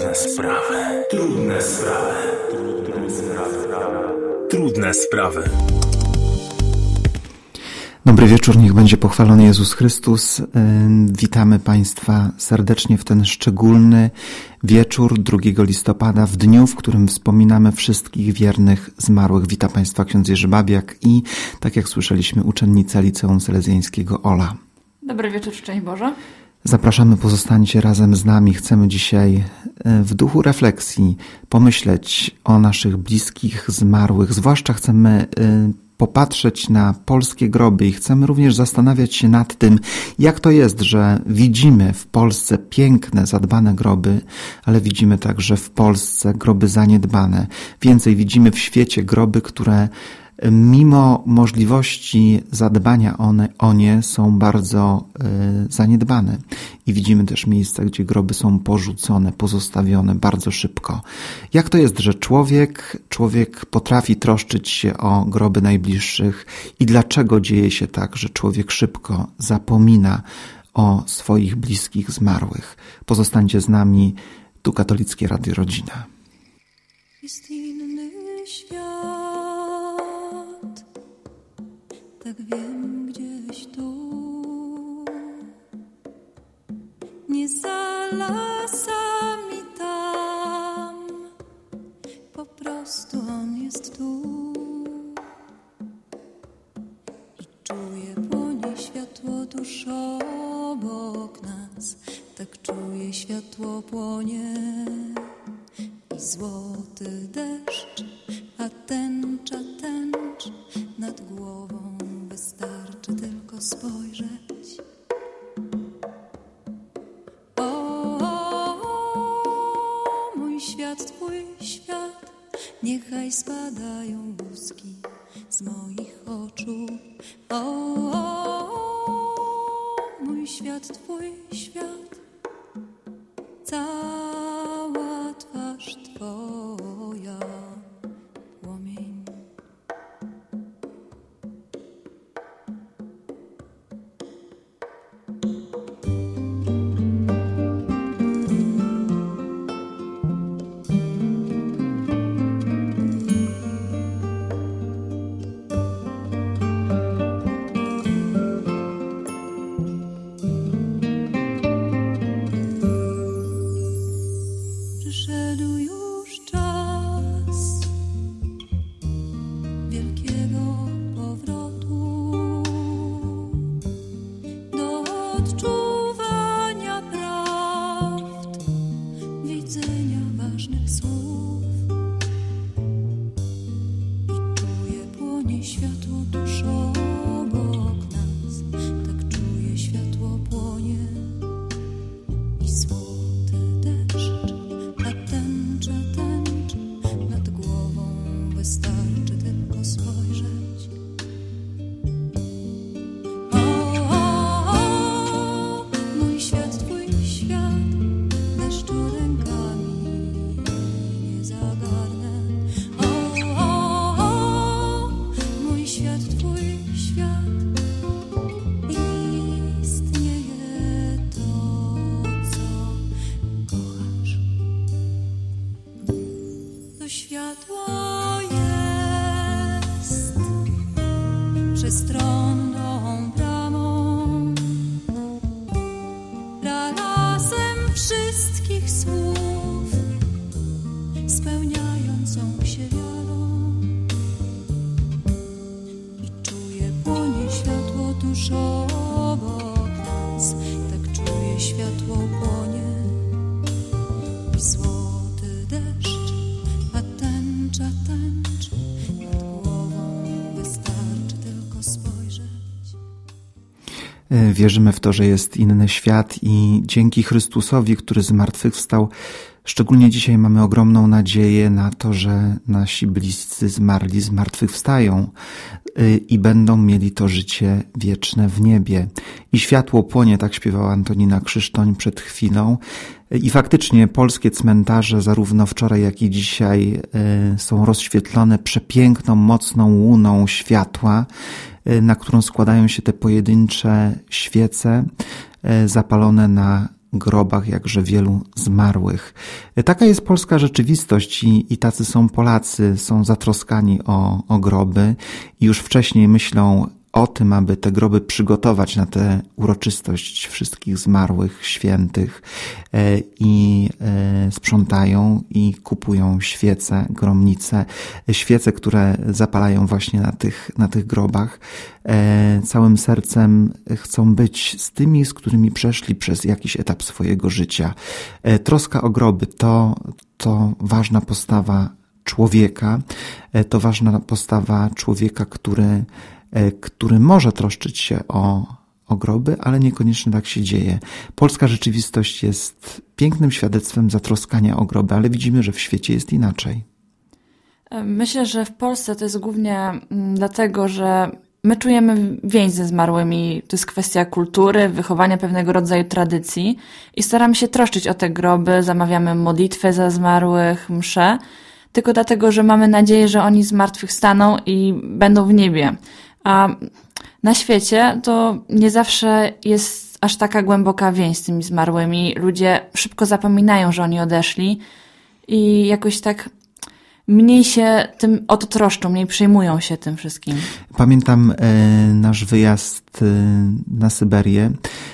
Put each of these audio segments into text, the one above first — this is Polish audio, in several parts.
Trudne sprawy. Trudne sprawy. Trudne sprawy. Trudne sprawy. Dobry wieczór, niech będzie pochwalony Jezus Chrystus. Witamy Państwa serdecznie w ten szczególny wieczór 2 listopada, w dniu, w którym wspominamy wszystkich wiernych zmarłych. Witam Państwa ksiądz Jerzy Babiak i, tak jak słyszeliśmy, uczennica Liceum Salezjańskiego Ola. Dobry wieczór, szczęść Boże. Zapraszamy, pozostańcie razem z nami. Chcemy dzisiaj w duchu refleksji pomyśleć o naszych bliskich zmarłych. Zwłaszcza chcemy popatrzeć na polskie groby i chcemy również zastanawiać się nad tym, jak to jest, że widzimy w Polsce piękne, zadbane groby, ale widzimy także w Polsce groby zaniedbane. Więcej, widzimy w świecie groby, które mimo możliwości zadbania o nie są bardzo zaniedbane. I widzimy też miejsca, gdzie groby są porzucone, pozostawione bardzo szybko. Jak to jest, że człowiek potrafi troszczyć się o groby najbliższych i dlaczego dzieje się tak, że człowiek szybko zapomina o swoich bliskich zmarłych? Pozostańcie z nami, tu Katolickie Radio Rodzina. Jest inny świat. Tak wiem, gdzieś tu, nie za lasami tam, po prostu on jest tu i czuję płonie światło tuż obok nas, tak czuję światło płonie i złoty deszcz, a tęcza nad głową. Wystarczy tylko spojrzeć. O, mój świat, twój świat, niechaj spadają łuski z moich oczu. O, mój świat, twój świat, cała twarz twoja. Wierzymy w to, że jest inny świat i dzięki Chrystusowi, który zmartwychwstał, szczególnie dzisiaj mamy ogromną nadzieję na to, że nasi bliscy zmarli zmartwychwstają i będą mieli to życie wieczne w niebie. I światło płonie, tak śpiewała Antonina Krzysztoń przed chwilą. I faktycznie polskie cmentarze zarówno wczoraj, jak i dzisiaj są rozświetlone przepiękną, mocną łuną światła, na którą składają się te pojedyncze świece zapalone na grobach jakże wielu zmarłych. Taka jest polska rzeczywistość i tacy są Polacy, są zatroskani o groby i już wcześniej myślą o tym, aby te groby przygotować na tę uroczystość wszystkich zmarłych, świętych i sprzątają i kupują świece, gromnice, świece, które zapalają właśnie na tych grobach. Całym sercem chcą być z tymi, z którymi przeszli przez jakiś etap swojego życia. Troska o groby to ważna postawa człowieka, to ważna postawa człowieka, który może troszczyć się o groby, ale niekoniecznie tak się dzieje. Polska rzeczywistość jest pięknym świadectwem zatroskania o groby, ale widzimy, że w świecie jest inaczej. Myślę, że w Polsce to jest głównie dlatego, że my czujemy więź ze zmarłymi. To jest kwestia kultury, wychowania pewnego rodzaju tradycji i staramy się troszczyć o te groby, zamawiamy modlitwę za zmarłych, msze, tylko dlatego, że mamy nadzieję, że oni zmartwychwstaną i będą w niebie. A na świecie to nie zawsze jest aż taka głęboka więź z tymi zmarłymi. Ludzie szybko zapominają, że oni odeszli i jakoś tak mniej się tym o to troszczą, mniej przejmują się tym wszystkim. Pamiętam nasz wyjazd na Syberię,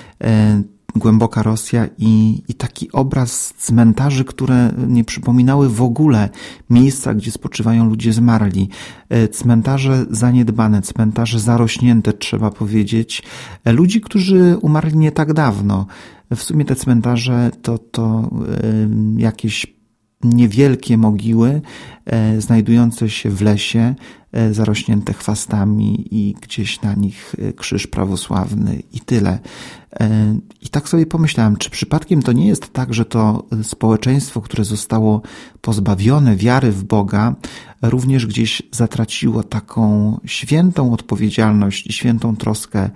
głęboka Rosja i taki obraz cmentarzy, które nie przypominały w ogóle miejsca, gdzie spoczywają ludzie zmarli. Cmentarze zaniedbane, cmentarze zarośnięte, trzeba powiedzieć. Ludzi, którzy umarli nie tak dawno. W sumie te cmentarze to jakieś niewielkie mogiły znajdujące się w lesie, zarośnięte chwastami i gdzieś na nich krzyż prawosławny i tyle. I tak sobie pomyślałem, czy przypadkiem to nie jest tak, że to społeczeństwo, które zostało pozbawione wiary w Boga, również gdzieś zatraciło taką świętą odpowiedzialność i świętą troskę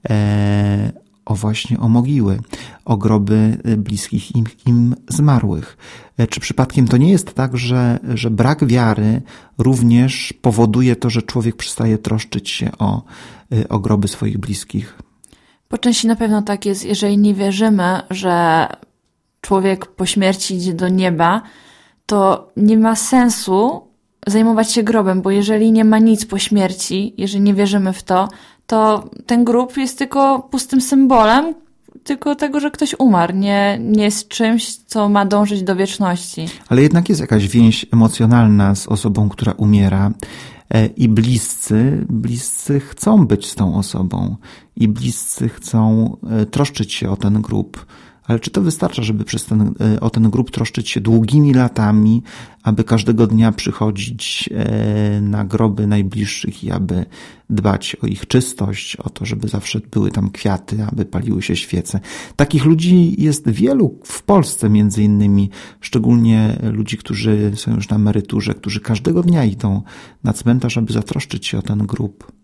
o mogiły, o groby bliskich im zmarłych. Czy przypadkiem to nie jest tak, że brak wiary również powoduje to, że człowiek przestaje troszczyć się o groby swoich bliskich? Po części na pewno tak jest, jeżeli nie wierzymy, że człowiek po śmierci idzie do nieba, to nie ma sensu zajmować się grobem, bo jeżeli nie ma nic po śmierci, jeżeli nie wierzymy w to ten grób jest tylko pustym symbolem, tylko tego, że ktoś umarł, nie jest czymś, co ma dążyć do wieczności. Ale jednak jest jakaś więź emocjonalna z osobą, która umiera i bliscy chcą być z tą osobą i bliscy chcą troszczyć się o ten grób. Ale czy to wystarcza, żeby o ten grób troszczyć się długimi latami, aby każdego dnia przychodzić na groby najbliższych i aby dbać o ich czystość, o to, żeby zawsze były tam kwiaty, aby paliły się świece? Takich ludzi jest wielu w Polsce między innymi, szczególnie ludzi, którzy są już na emeryturze, którzy każdego dnia idą na cmentarz, aby zatroszczyć się o ten grób.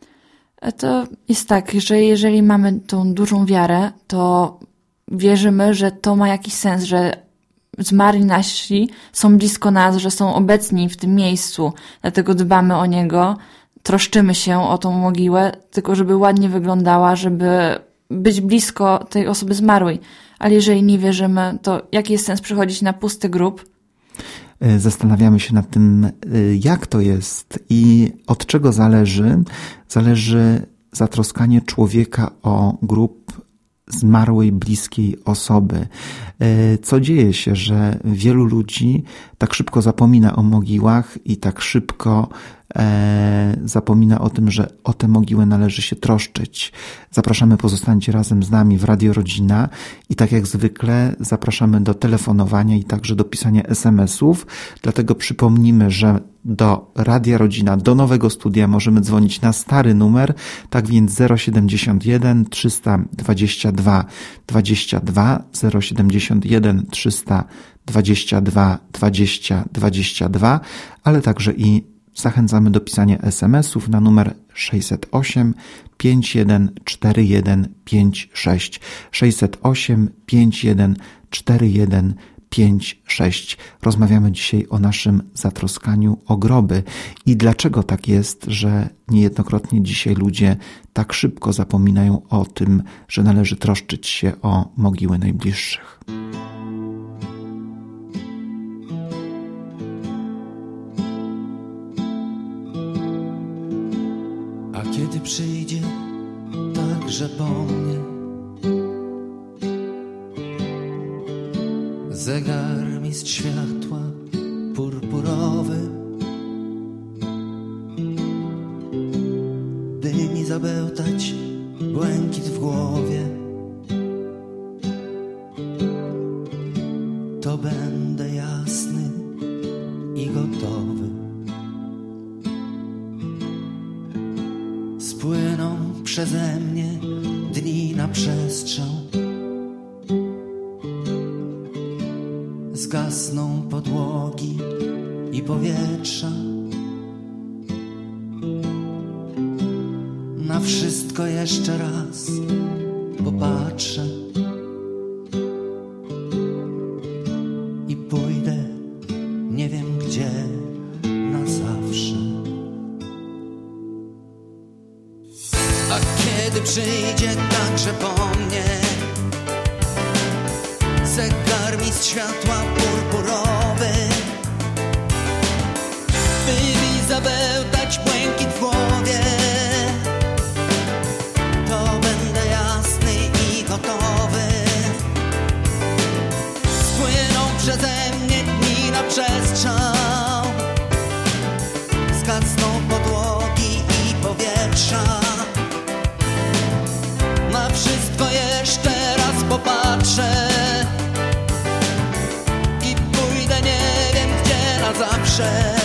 To jest tak, że jeżeli mamy tą dużą wiarę, to wierzymy, że to ma jakiś sens, że zmarli nasi są blisko nas, że są obecni w tym miejscu, dlatego dbamy o niego, troszczymy się o tą mogiłę, tylko żeby ładnie wyglądała, żeby być blisko tej osoby zmarłej. Ale jeżeli nie wierzymy, to jaki jest sens przychodzić na pusty grób? Zastanawiamy się nad tym, jak to jest i od czego zależy. Zależy zatroskanie człowieka o grób zmarłej, bliskiej osoby. Co dzieje się, że wielu ludzi tak szybko zapomina o mogiłach i tak szybko zapomina o tym, że o tę mogiłę należy się troszczyć. Zapraszamy, pozostańcie razem z nami w Radio Rodzina i tak jak zwykle zapraszamy do telefonowania i także do pisania SMS-ów. Dlatego przypomnimy, że do Radia Rodzina, do nowego studia możemy dzwonić na stary numer, tak więc 071 322 22 071 322 20 22, ale także i zachęcamy do pisania SMS-ów na numer 608 514156 608 514156. 5, 6. Rozmawiamy dzisiaj o naszym zatroskaniu o groby i dlaczego tak jest, że niejednokrotnie dzisiaj ludzie tak szybko zapominają o tym, że należy troszczyć się o mogiły najbliższych. A kiedy przyjdzie także po mnie zegarmistrz światła purpurowy, by mi zabełtać błękit w głowie, to będę jasny i gotowy. Spłyną przeze mnie dni na przestrzał, zgasną podłogi i powietrza. Na wszystko jeszcze raz popatrzę i pójdę nie wiem gdzie na zawsze. A kiedy przyjdzie także po mnie zegarmistrz światła purpurowy, by mi zabełtać błękit w głowie, to będę jasny i gotowy. Spłyną przeze mnie dni na przestrzał, zgasną podłogi i powietrza. Na wszystko jeszcze raz popatrzę i pójdę nie wiem gdzie na zawsze.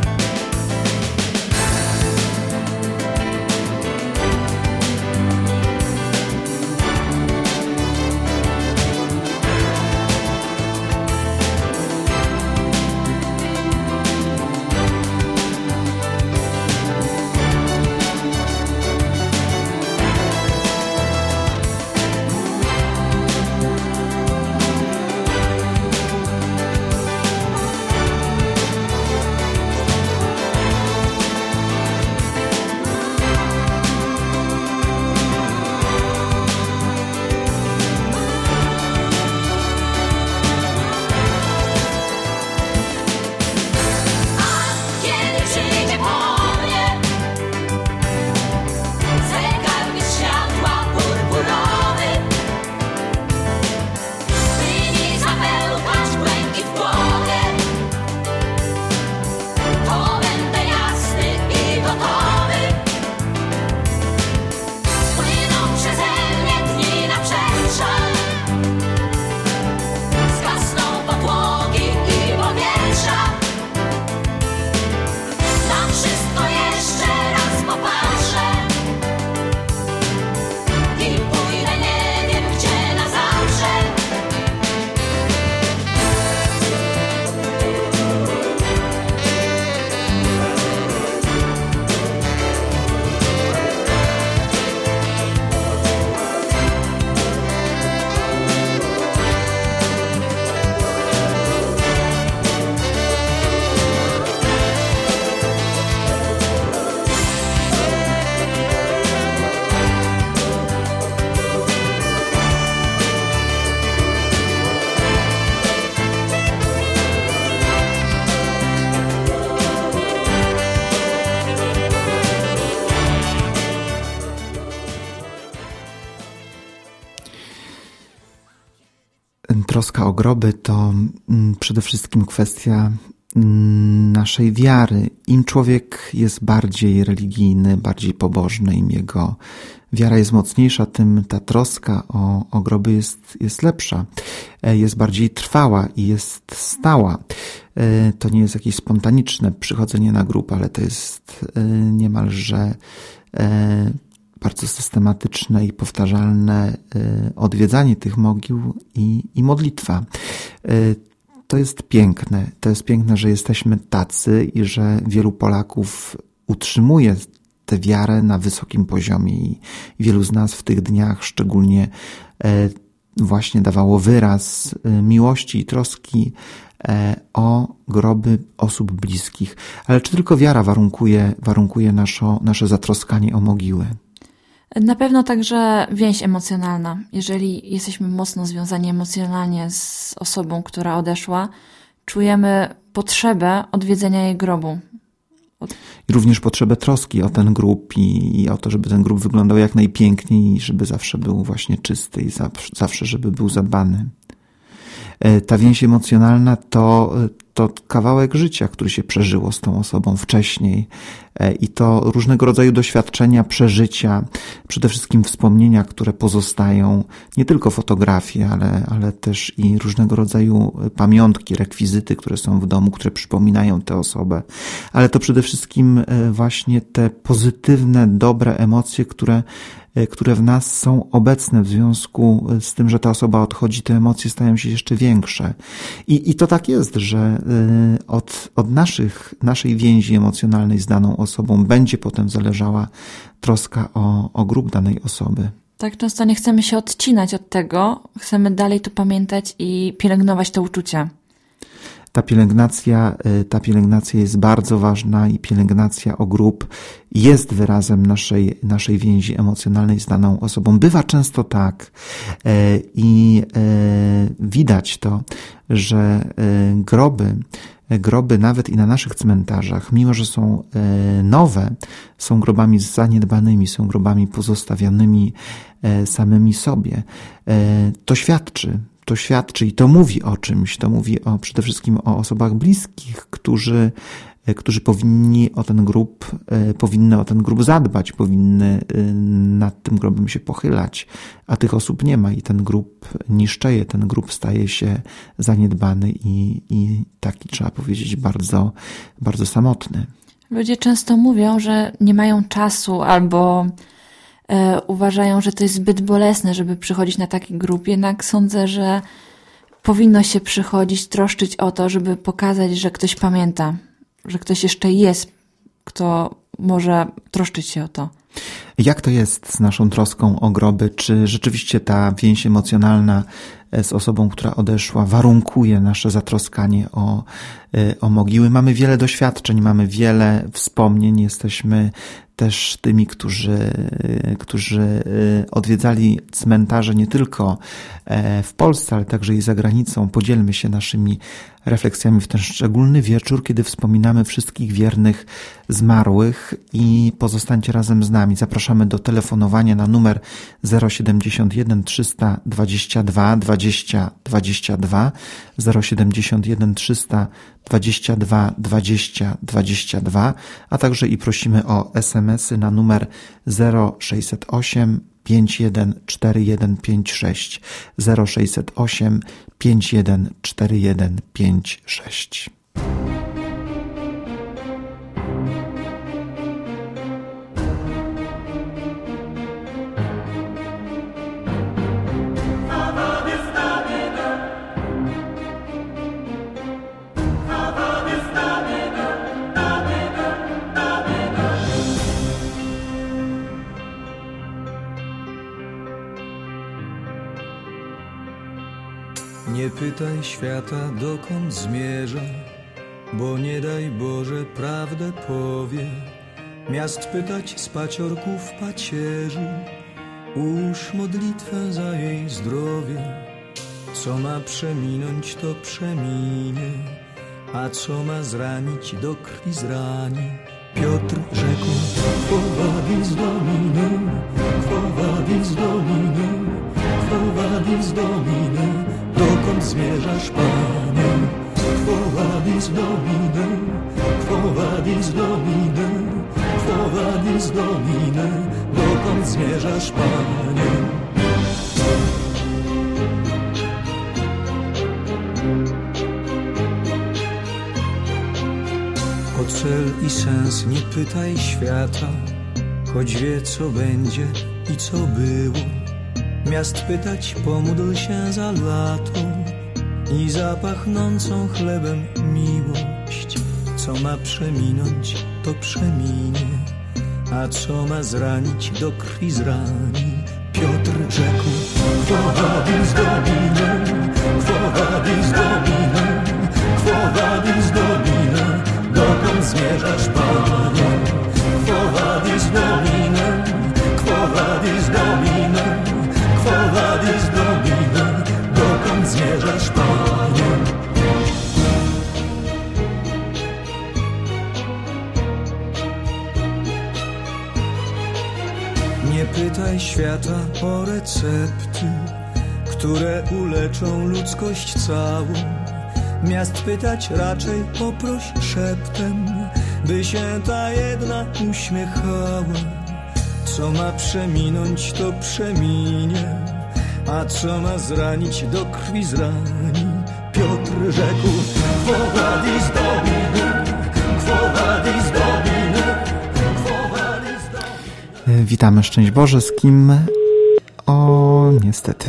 Troska o groby to przede wszystkim kwestia naszej wiary. Im człowiek jest bardziej religijny, bardziej pobożny, im jego wiara jest mocniejsza, tym ta troska o groby jest lepsza, jest bardziej trwała i jest stała. To nie jest jakieś spontaniczne przychodzenie na grób, ale to jest niemalże bardzo systematyczne i powtarzalne odwiedzanie tych mogił i modlitwa. To jest piękne. To jest piękne, że jesteśmy tacy i że wielu Polaków utrzymuje tę wiarę na wysokim poziomie i wielu z nas w tych dniach szczególnie właśnie dawało wyraz miłości i troski o groby osób bliskich. Ale czy tylko wiara warunkuje nasze zatroskanie o mogiły? Na pewno także więź emocjonalna. Jeżeli jesteśmy mocno związani emocjonalnie z osobą, która odeszła, czujemy potrzebę odwiedzenia jej grobu. I również potrzebę troski o ten grób i o to, żeby ten grób wyglądał jak najpiękniej i żeby zawsze był właśnie czysty i zawsze, żeby był zadbany. Ta więź emocjonalna to kawałek życia, który się przeżyło z tą osobą wcześniej i to różnego rodzaju doświadczenia, przeżycia, przede wszystkim wspomnienia, które pozostają, nie tylko fotografie, ale też i różnego rodzaju pamiątki, rekwizyty, które są w domu, które przypominają tę osobę, ale to przede wszystkim właśnie te pozytywne, dobre emocje, które w nas są obecne w związku z tym, że ta osoba odchodzi, te emocje stają się jeszcze większe. I to tak jest, że od naszej więzi emocjonalnej z daną osobą będzie potem zależała troska o grób danej osoby. Tak często nie chcemy się odcinać od tego, chcemy dalej to pamiętać i pielęgnować to uczucie. Ta pielęgnacja jest bardzo ważna i pielęgnacja o grób jest wyrazem naszej więzi emocjonalnej z daną osobą. Bywa często tak i widać to, że groby nawet i na naszych cmentarzach, mimo że są nowe, są grobami zaniedbanymi, są grobami pozostawionymi samymi sobie. To świadczy i to mówi o czymś, to mówi przede wszystkim o osobach bliskich, którzy powinny o ten grób zadbać, powinny nad tym grobem się pochylać, a tych osób nie ma i ten grób niszczeje, ten grób staje się zaniedbany i taki, trzeba powiedzieć, bardzo, bardzo samotny. Ludzie często mówią, że nie mają czasu albo uważają, że to jest zbyt bolesne, żeby przychodzić na taki grób. Jednak sądzę, że powinno się przychodzić, troszczyć o to, żeby pokazać, że ktoś pamięta, że ktoś jeszcze jest, kto może troszczyć się o to. Jak to jest z naszą troską o groby? Czy rzeczywiście ta więź emocjonalna z osobą, która odeszła, warunkuje nasze zatroskanie o mogiły? Mamy wiele doświadczeń, mamy wiele wspomnień, jesteśmy też tymi, którzy odwiedzali cmentarze nie tylko w Polsce, ale także i za granicą. Podzielmy się naszymi refleksjami w ten szczególny wieczór, kiedy wspominamy wszystkich wiernych zmarłych i pozostańcie razem z nami. Zapraszamy do telefonowania na numer 071 322 20 22, 071 322 20 22, a także i prosimy o SMS-y na numer 0608 514156, 0608 514156. Nie pytaj świata, dokąd zmierza, bo nie daj Boże prawdę powie. Miast pytać z paciorków pacierzy, ułóż modlitwę za jej zdrowie. Co ma przeminąć, to przeminie, a co ma zranić, do krwi zrani. Piotr rzekł: Quo vadis Domine, quo vadis Domine, quo vadis Domine, dokąd zmierzasz, Panie? Quo vadis Domine, quo vadis Domine, quo vadis Domine, dokąd zmierzasz, Panie? O cel i sens nie pytaj świata, choć wie, co będzie i co było. Miast pytać, pomódl się za lato i za pachnącą chlebem miłość. Co ma przeminąć, to przeminie, a co ma zranić, do krwi zrani. Piotr rzekł: Quo vadis Domine, quo vadis Domine, quo vadis Domine, dokąd zmierzasz, Panie? Quo vadis Domine, quo vadis Domine, quo vadis Domine, dokąd zmierzasz, Panie? Nie pytaj świata o recepty, które uleczą ludzkość całą. Miast pytać raczej poproś szeptem, by się ta jedna uśmiechała. Co ma przeminąć, to przeminie, a co ma zranić, do krwi zrani. Piotr rzekł: Quo vadis Domine, quo vadis Domine, quo vadis Domine. Witamy, szczęść Boże, z kim? O, niestety.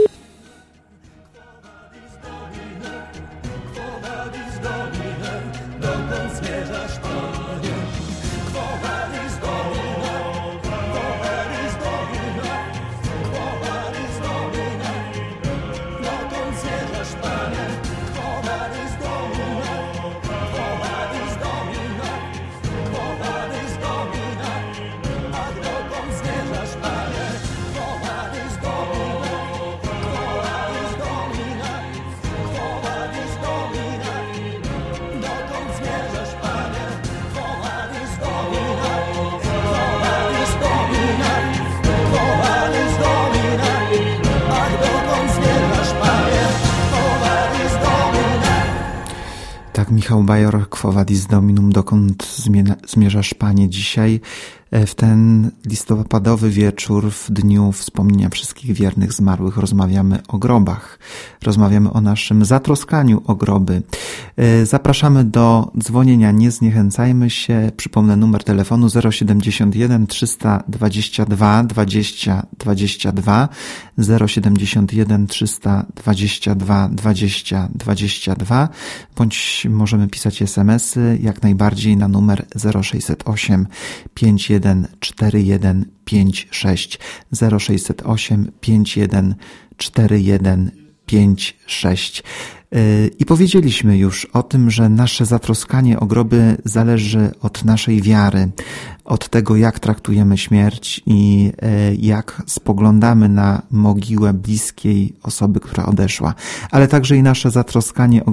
Michał Bajor, Quo vadis Dominum, dokąd zmierzasz, Panie? Dzisiaj w ten listopadowy wieczór, w dniu wspomnienia wszystkich wiernych zmarłych, rozmawiamy o grobach. Rozmawiamy o naszym zatroskaniu o groby. Zapraszamy do dzwonienia, nie zniechęcajmy się. Przypomnę numer telefonu 071 322 20 22, 071 322 20 22, bądź możemy pisać SMS-y jak najbardziej na numer 0608 514156, 0608 514156. I powiedzieliśmy już o tym, że nasze zatroskanie o groby zależy od naszej wiary, od tego, jak traktujemy śmierć i jak spoglądamy na mogiłę bliskiej osoby, która odeszła. Ale także i nasze zatroskanie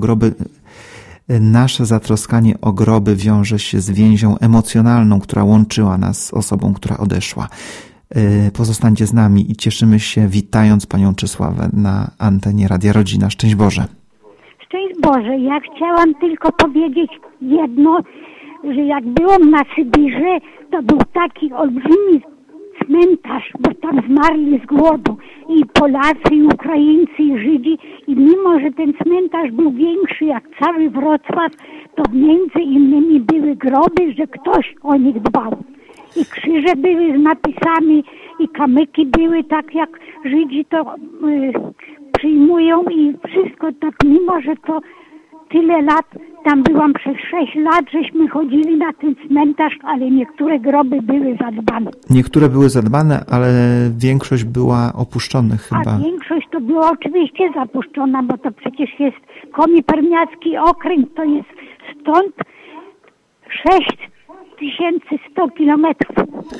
o groby wiąże się z więzią emocjonalną, która łączyła nas z osobą, która odeszła. Pozostańcie z nami i cieszymy się, witając Panią Czesławę na antenie Radia Rodzina. Szczęść Boże. Szczęść Boże. Ja chciałam tylko powiedzieć jedno, że jak byłam na Sybirze, to był taki olbrzymi cmentarz, bo tam zmarli z głodu i Polacy, i Ukraińcy, i Żydzi, i mimo, że ten cmentarz był większy jak cały Wrocław, to między innymi były groby, że ktoś o nich dbał. I krzyże były z napisami, i kamyki były tak, jak Żydzi to przyjmują, i wszystko tak, mimo, że to tyle lat, tam byłam przez 6 lat, żeśmy chodzili na ten cmentarz, ale niektóre groby były zadbane. Niektóre były zadbane, ale większość była opuszczonych chyba. A większość to była oczywiście zapuszczona, bo to przecież jest Komi-Permiacki okręg, to jest stąd 6100 kilometrów.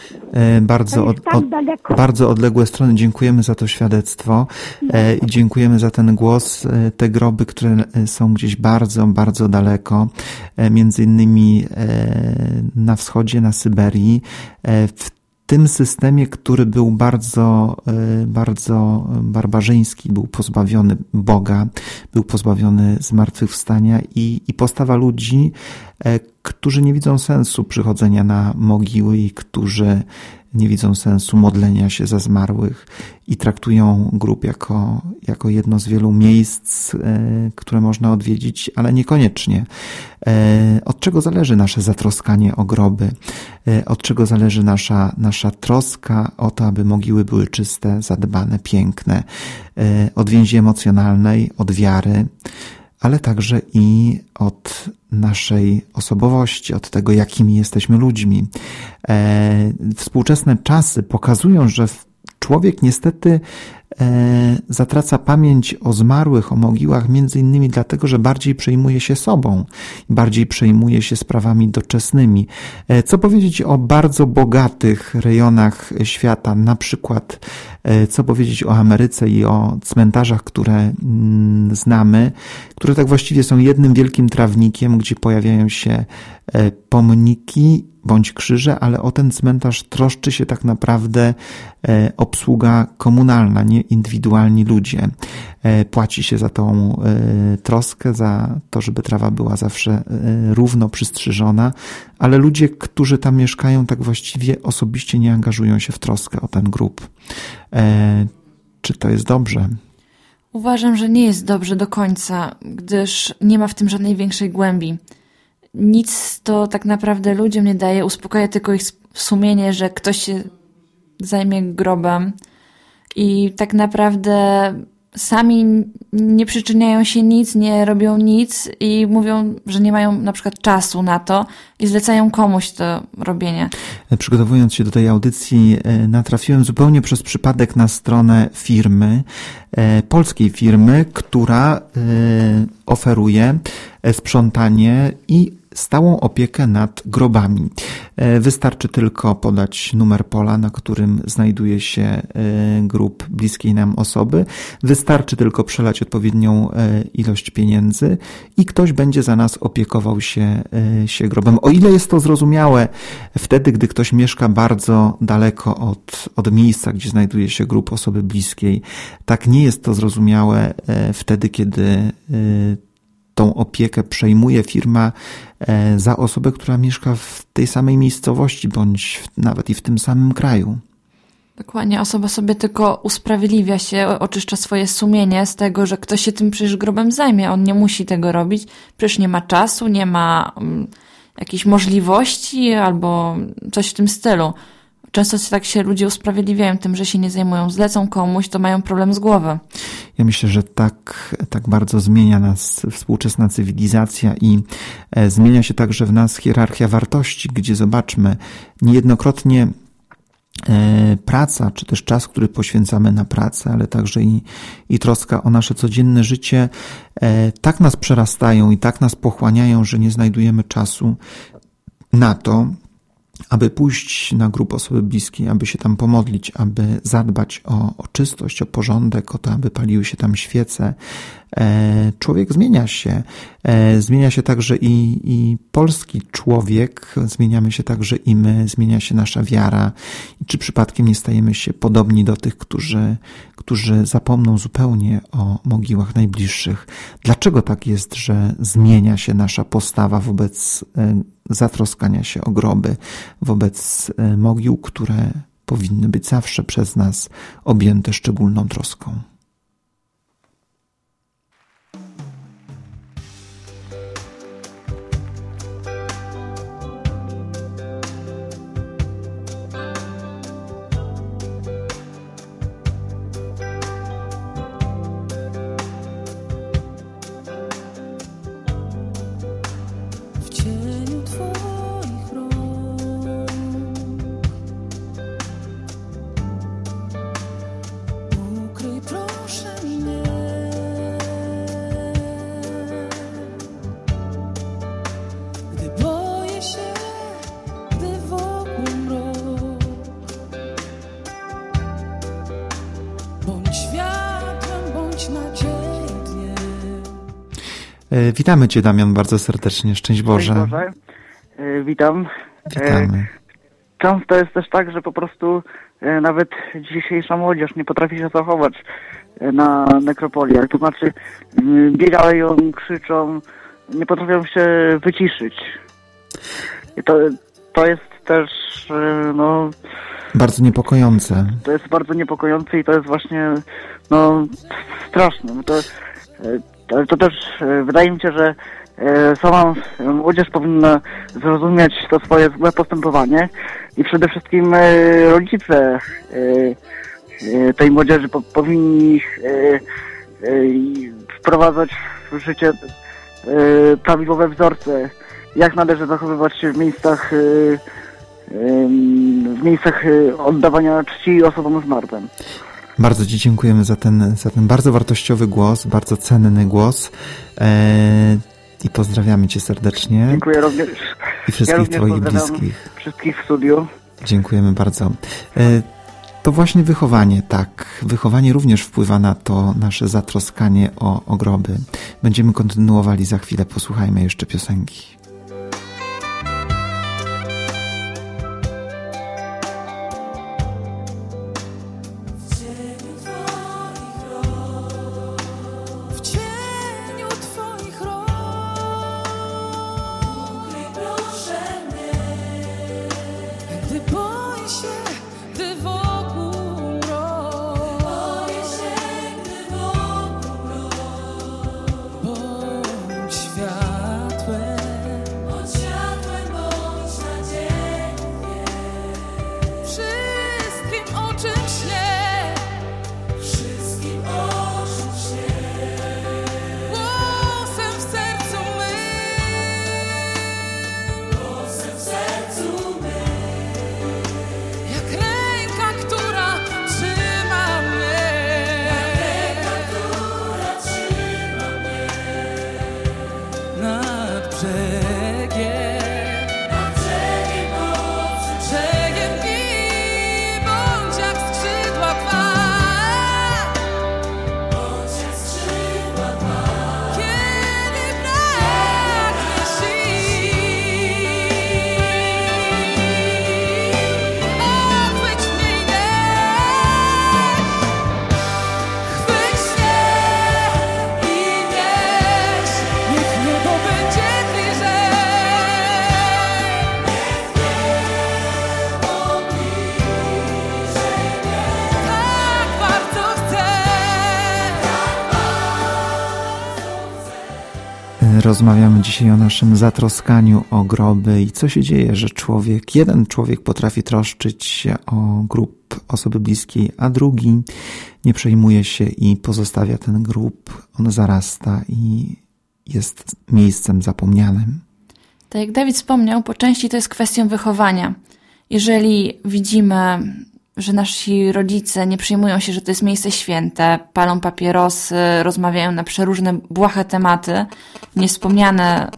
Bardzo odległe strony. Dziękujemy za to świadectwo i dziękujemy za ten głos. Te groby, które są gdzieś bardzo, bardzo daleko, między innymi na wschodzie, na Syberii, w tym systemie, który był bardzo, bardzo barbarzyński, był pozbawiony Boga, był pozbawiony zmartwychwstania i postawa ludzi, którzy nie widzą sensu przychodzenia na mogiły i którzy nie widzą sensu modlenia się za zmarłych i traktują grób jako jedno z wielu miejsc, które można odwiedzić, ale niekoniecznie. Od czego zależy nasze zatroskanie o groby? Od czego zależy nasza troska o to, aby mogiły były czyste, zadbane, piękne? Od więzi emocjonalnej, od wiary, ale także i od naszej osobowości, od tego, jakimi jesteśmy ludźmi. Współczesne czasy pokazują, że człowiek niestety zatraca pamięć o zmarłych, o mogiłach, między innymi dlatego, że bardziej przejmuje się sobą, bardziej przejmuje się sprawami doczesnymi. Co powiedzieć o bardzo bogatych rejonach świata, na przykład co powiedzieć o Ameryce i o cmentarzach, które znamy, które tak właściwie są jednym wielkim trawnikiem, gdzie pojawiają się pomniki bądź krzyże, ale o ten cmentarz troszczy się tak naprawdę obsługa komunalna, nie indywidualni ludzie. Płaci się za tą troskę, za to, żeby trawa była zawsze równo przystrzyżona, ale ludzie, którzy tam mieszkają, tak właściwie osobiście nie angażują się w troskę o ten grób. Czy to jest dobrze? Uważam, że nie jest dobrze do końca, gdyż nie ma w tym żadnej większej głębi. Nic to tak naprawdę ludziom nie daje, uspokaja tylko ich sumienie, że ktoś się zajmie grobem i tak naprawdę sami nie przyczyniają się nic, nie robią nic i mówią, że nie mają na przykład czasu na to i zlecają komuś to robienie. Przygotowując się do tej audycji, natrafiłem zupełnie przez przypadek na stronę firmy, polskiej firmy, która oferuje sprzątanie i stałą opiekę nad grobami. Wystarczy tylko podać numer pola, na którym znajduje się grób bliskiej nam osoby. Wystarczy tylko przelać odpowiednią ilość pieniędzy i ktoś będzie za nas opiekował się grobem. O ile jest to zrozumiałe wtedy, gdy ktoś mieszka bardzo daleko od miejsca, gdzie znajduje się grób osoby bliskiej, tak nie jest to zrozumiałe wtedy, kiedy tą opiekę przejmuje firma za osobę, która mieszka w tej samej miejscowości, bądź nawet i w tym samym kraju. Dokładnie, osoba sobie tylko usprawiedliwia się, oczyszcza swoje sumienie z tego, że ktoś się tym przecież grobem zajmie. On nie musi tego robić, przecież nie ma czasu, nie ma jakiejś możliwości albo coś w tym stylu. Często tak się ludzie usprawiedliwiają tym, że się nie zajmują, zlecą komuś, to mają problem z głowy. Ja myślę, że tak bardzo zmienia nas współczesna cywilizacja i zmienia się także w nas hierarchia wartości, gdzie zobaczmy, niejednokrotnie praca, czy też czas, który poświęcamy na pracę, ale także i troska o nasze codzienne życie, tak nas przerastają i tak nas pochłaniają, że nie znajdujemy czasu na to, aby pójść na grób osoby bliskiej, aby się tam pomodlić, aby zadbać o czystość, o porządek, o to, aby paliły się tam świece. Człowiek zmienia się. Zmienia się także i polski człowiek, zmieniamy się także i my, zmienia się nasza wiara. I czy przypadkiem nie stajemy się podobni do tych, którzy zapomną zupełnie o mogiłach najbliższych? Dlaczego tak jest, że zmienia się nasza postawa wobec zatroskania się o groby, wobec mogił, które powinny być zawsze przez nas objęte szczególną troską? Witamy Cię, Damian, bardzo serdecznie. Szczęść Boże. Szczęść Boże. Witam. Witamy. Często jest też tak, że po prostu nawet dzisiejsza młodzież nie potrafi się zachować na nekropoliach. To znaczy biegają, krzyczą, nie potrafią się wyciszyć. I to jest też bardzo niepokojące. To jest bardzo niepokojące i to jest właśnie straszne. To też wydaje mi się, że sama młodzież powinna zrozumieć to swoje złe postępowanie i przede wszystkim rodzice tej młodzieży powinni wprowadzać w życie prawidłowe wzorce, jak należy zachowywać się w miejscach oddawania czci osobom zmarłym. Bardzo Ci dziękujemy za ten bardzo wartościowy głos, bardzo cenny głos. I pozdrawiamy Cię serdecznie. Dziękuję również. I wszystkich Twoich bliskich. Wszystkich w studiu. Dziękujemy bardzo. To właśnie wychowanie, tak. Wychowanie również wpływa na to nasze zatroskanie o groby. Będziemy kontynuowali za chwilę. Posłuchajmy jeszcze piosenki. Rozmawiamy dzisiaj o naszym zatroskaniu o groby i co się dzieje, że jeden człowiek potrafi troszczyć się o grób osoby bliskiej, a drugi nie przejmuje się i pozostawia ten grób. On zarasta i jest miejscem zapomnianym. Tak jak Dawid wspomniał, po części to jest kwestią wychowania. Jeżeli widzimy, że nasi rodzice nie przejmują się, że to jest miejsce święte, palą papierosy, rozmawiają na przeróżne błahe tematy, niewspomniane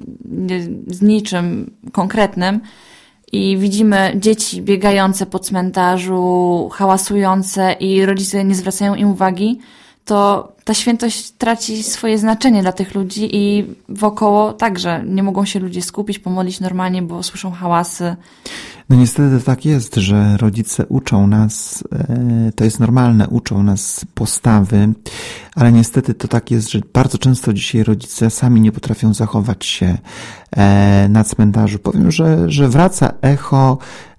z niczym konkretnym i widzimy dzieci biegające po cmentarzu, hałasujące i rodzice nie zwracają im uwagi, to ta świętość traci swoje znaczenie dla tych ludzi i wokoło także nie mogą się ludzie skupić, pomodlić normalnie, bo słyszą hałasy. No niestety tak jest, że rodzice uczą nas, to jest normalne, uczą nas postawy, ale niestety to tak jest, że bardzo często dzisiaj rodzice sami nie potrafią zachować się na cmentarzu. Powiem, że wraca echo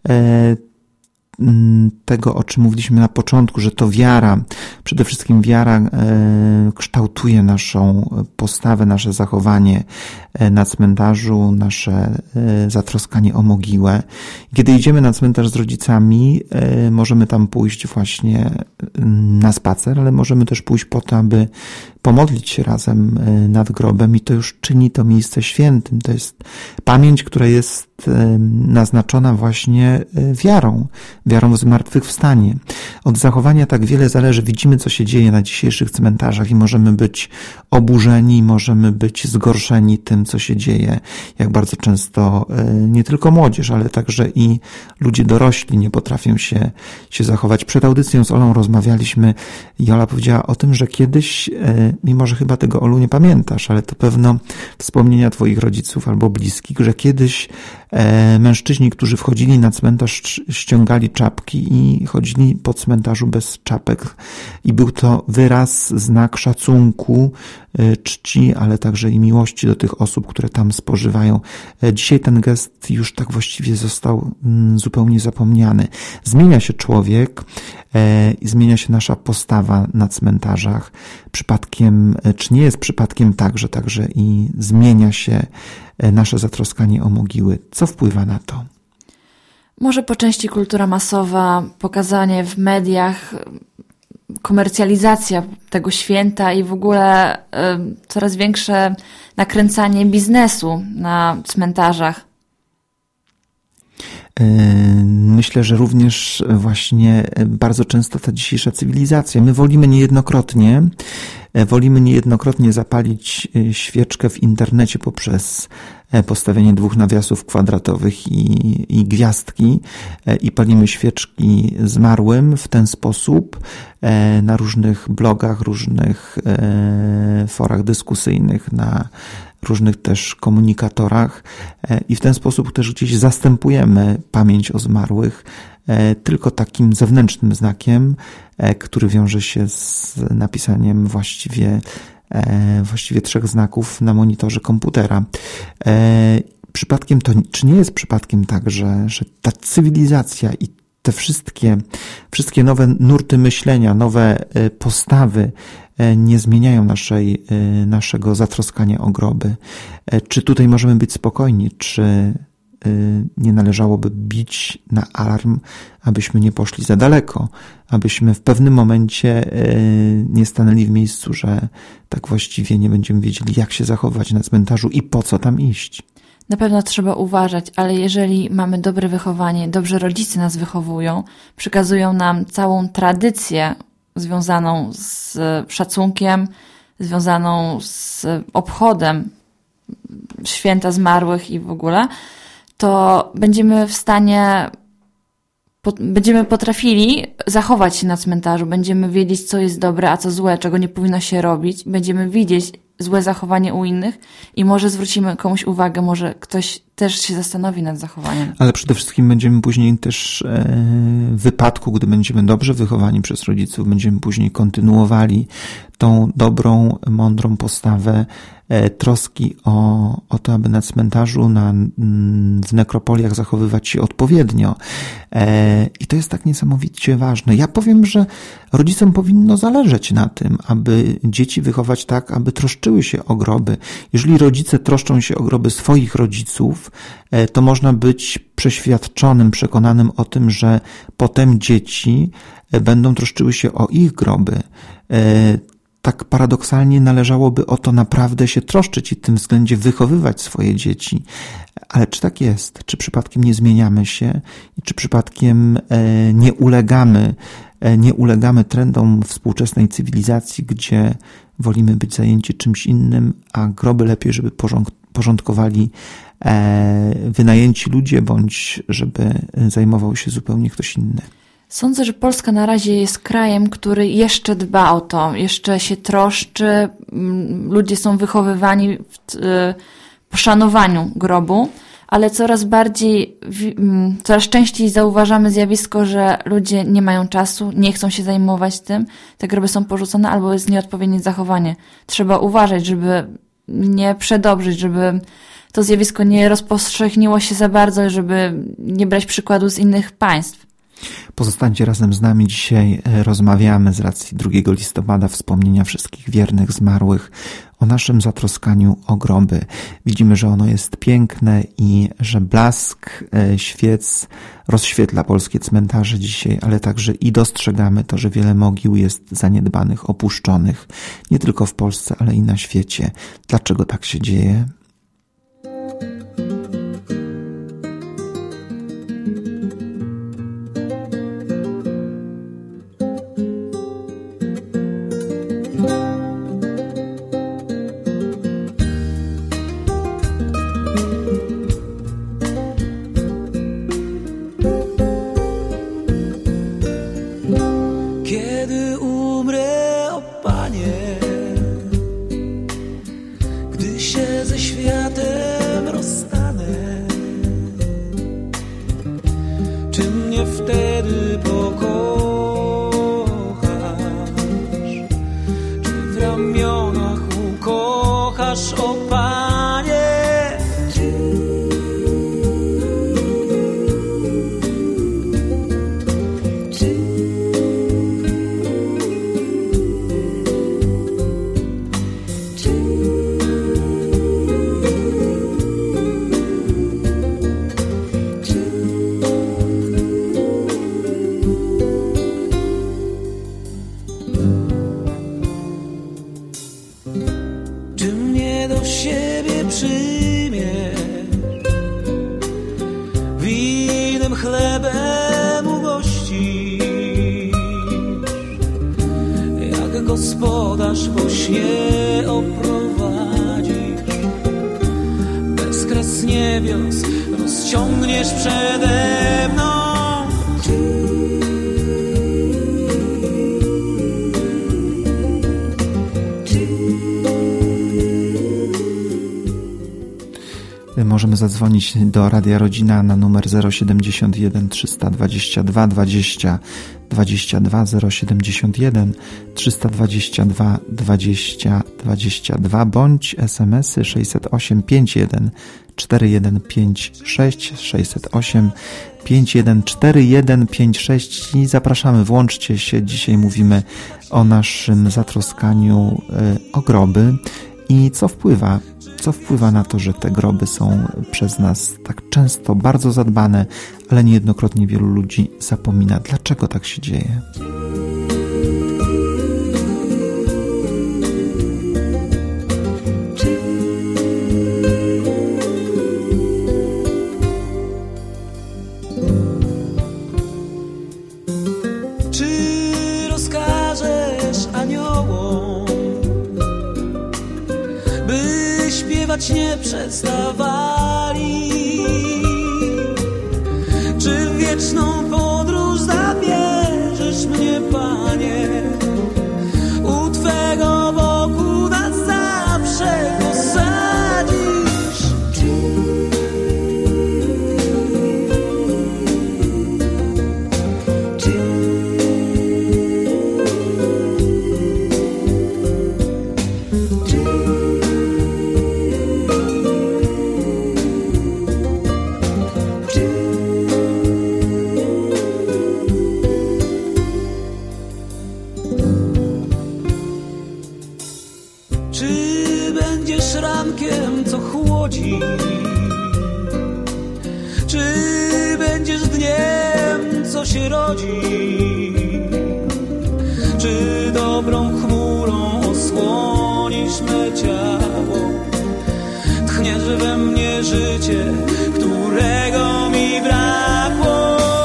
tego, o czym mówiliśmy na początku, że to wiara, przede wszystkim wiara kształtuje naszą postawę, nasze zachowanie na cmentarzu, nasze zatroskanie o mogiłę. Kiedy idziemy na cmentarz z rodzicami, możemy tam pójść właśnie na spacer, ale możemy też pójść po to, aby pomodlić się razem nad grobem i to już czyni to miejsce świętym. To jest pamięć, która jest naznaczona właśnie wiarą w zmartwychwstanie. Od zachowania tak wiele zależy. Widzimy, co się dzieje na dzisiejszych cmentarzach i możemy być oburzeni, możemy być zgorszeni tym, co się dzieje. Jak bardzo często nie tylko młodzież, ale także i ludzie dorośli nie potrafią się zachować. Przed audycją z Olą rozmawialiśmy i Ola powiedziała o tym, że kiedyś, mimo że chyba tego, Olu, nie pamiętasz, ale to pewno wspomnienia twoich rodziców albo bliskich, że kiedyś mężczyźni, którzy wchodzili na cmentarz, ściągali czapki i chodzili po cmentarzu bez czapek i był to wyraz, znak szacunku, czci, ale także i miłości do tych osób, które tam spożywają. Dzisiaj ten gest już tak właściwie został zupełnie zapomniany. Zmienia się człowiek i zmienia się nasza postawa na cmentarzach. Przypadkiem, czy nie jest przypadkiem tak, że także i zmienia się nasze zatroskanie o mogiły? Co wpływa na to? Może po części kultura masowa, pokazanie w mediach, komercjalizacja tego święta i w ogóle coraz większe nakręcanie biznesu na cmentarzach. Myślę, że również właśnie bardzo często ta dzisiejsza cywilizacja. My wolimy niejednokrotnie zapalić świeczkę w internecie poprzez postawienie 2 nawiasów kwadratowych i gwiazdki i palimy świeczki zmarłym w ten sposób na różnych blogach, różnych forach dyskusyjnych, na różnych też komunikatorach i w ten sposób też gdzieś zastępujemy pamięć o zmarłych tylko takim zewnętrznym znakiem, który wiąże się z napisaniem właściwie 3 znaków na monitorze komputera. Przypadkiem to, czy nie jest przypadkiem tak, że ta cywilizacja i te wszystkie nowe nurty myślenia, nowe postawy nie zmieniają naszego zatroskania o groby? Czy tutaj możemy być spokojni? Czy nie należałoby bić na alarm, abyśmy nie poszli za daleko, abyśmy w pewnym momencie nie stanęli w miejscu, że tak właściwie nie będziemy wiedzieli, jak się zachować na cmentarzu i po co tam iść? Na pewno trzeba uważać, ale jeżeli mamy dobre wychowanie, dobrze rodzice nas wychowują, przekazują nam całą tradycję związaną z szacunkiem, związaną z obchodem święta zmarłych i w ogóle, to będziemy w stanie, będziemy potrafili zachować się na cmentarzu, będziemy wiedzieć, co jest dobre, a co złe, czego nie powinno się robić, będziemy widzieć złe zachowanie u innych i może zwrócimy komuś uwagę, może ktoś też się zastanowi nad zachowaniem. Ale przede wszystkim będziemy później też w wypadku, gdy będziemy dobrze wychowani przez rodziców, będziemy później kontynuowali tą dobrą, mądrą postawę troski o to, aby na cmentarzu, w nekropoliach zachowywać się odpowiednio. I to jest tak niesamowicie ważne. Ja powiem, że rodzicom powinno zależeć na tym, aby dzieci wychować tak, aby troszczyły się o groby. Jeżeli rodzice troszczą się o groby swoich rodziców, to można być przekonanym o tym, że potem dzieci będą troszczyły się o ich groby. Tak paradoksalnie należałoby o to naprawdę się troszczyć i w tym względzie wychowywać swoje dzieci. Ale czy tak jest? Czy przypadkiem nie zmieniamy się? I czy przypadkiem nie ulegamy trendom współczesnej cywilizacji, gdzie wolimy być zajęci czymś innym, a groby lepiej, żeby porządkowali wynajęci ludzie, bądź żeby zajmował się zupełnie ktoś inny? Sądzę, że Polska na razie jest krajem, który jeszcze dba o to, jeszcze się troszczy, ludzie są wychowywani w poszanowaniu grobu, ale coraz częściej zauważamy zjawisko, że ludzie nie mają czasu, nie chcą się zajmować tym, te groby są porzucone albo jest nieodpowiednie zachowanie. Trzeba uważać, żeby nie przedobrzyć, żeby to zjawisko nie rozpowszechniło się za bardzo, żeby nie brać przykładu z innych państw. Pozostańcie razem z nami. Dzisiaj rozmawiamy z racji 2 listopada, wspomnienia wszystkich wiernych zmarłych, o naszym zatroskaniu o groby. Widzimy, że ono jest piękne i że blask świec rozświetla polskie cmentarze dzisiaj, ale także i dostrzegamy to, że wiele mogił jest zaniedbanych, opuszczonych, nie tylko w Polsce, ale i na świecie. Dlaczego tak się dzieje? gospodarz po śnie oprowadzisz. Bez kres niebios rozciągniesz przede mną. Możemy zadzwonić do Radia Rodzina na numer 071 322 20 22 071 322 20 22 bądź SMS-y 608 51 4156 608 51 4156 i zapraszamy, włączcie się. Dzisiaj mówimy o naszym zatroskaniu o groby i co wpływa na to, że te groby są przez nas tak często bardzo zadbane, ale niejednokrotnie wielu ludzi zapomina, dlaczego tak się dzieje. Czy rozkażesz aniołom, by śpiewać nie przestawali? Czy w wieczną podróż zabierzesz mnie, Panie? U Twego boku na zawsze posadzisz. Czy będziesz rankiem, co chłodzi? Czy będziesz dniem, co się rodzi? Czy dobrą chmurą osłonisz me ciało? Tchniesz we mnie życie, którego mi brakło.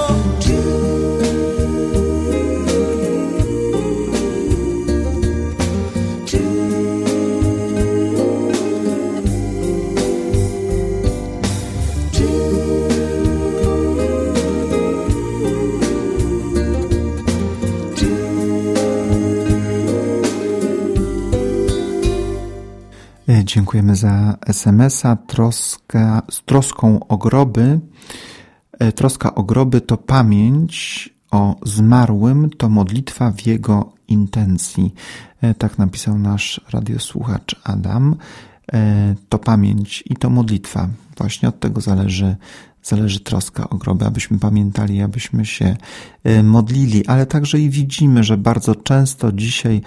Dziękujemy za SMS-a. Z troską o groby. Troska o groby to pamięć o zmarłym, to modlitwa w jego intencji. Tak napisał nasz radiosłuchacz Adam. To pamięć i to modlitwa. Właśnie od tego zależy troska o groby, abyśmy pamiętali, abyśmy się modlili, ale także i widzimy, że bardzo często dzisiaj